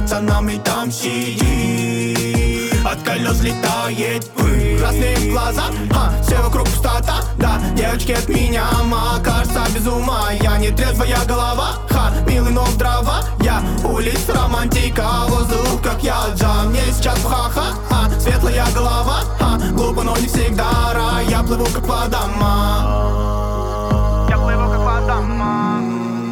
пацанами там сидим. От колес летает пыль. Красные глаза, все вокруг пустота. Да, девочки от меня, кажется без ума. Я не трезвая голова, милый, но дрова. Я улиц романтика, воздух как я джам. Мне сейчас ха-ха, светлая голова. Глупо, но не всегда рай. Я плыву как по домам. Я плыву как по домам.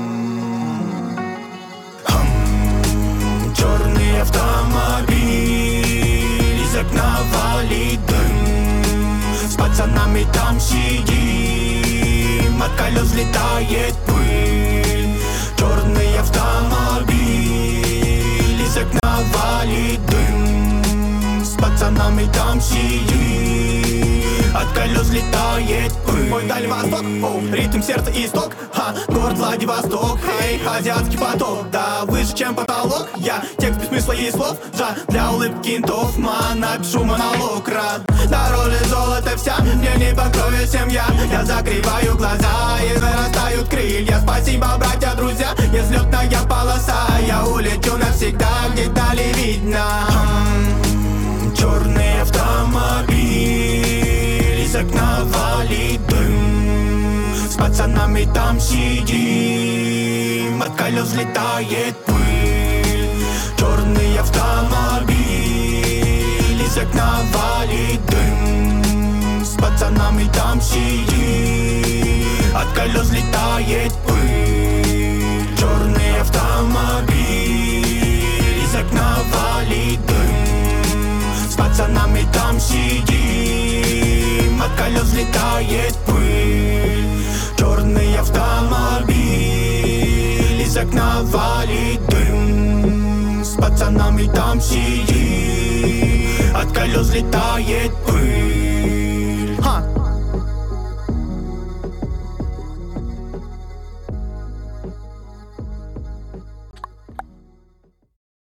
Черный автомобиль, из окна валит дым. С пацанами там сидим, от колес взлетает пыль. Черный автомобиль, из окна валит дым. С пацанами там сидим, от колес взлетает пыль. Мой Дальний Восток, ритм сердца исток. Город Владивосток, азиатский поток. Да, выше чем потолок. Я текст без смысла и слов. Для улыбки кентов, напишу монолог. Дороже золото вся, мне не по крови семья. Я закрываю глаза и вырастают крылья. Спасибо, братья, друзья, я взлетная полоса. Я улечу навсегда, где дали видно. Черный автомобиль, из окна валит дым. С пацанами там сидим, от колес взлетает пыль. Черный автомобиль, из окна валит дым. С пацанами там сидим, от колес взлетает пыль. Черный автомобиль, из окна валит дым. С пацанами там сидим, от колес взлетает пыль. Черный автомобиль, из окна валит дым. С пацанами там сидим, от колес взлетает пыль.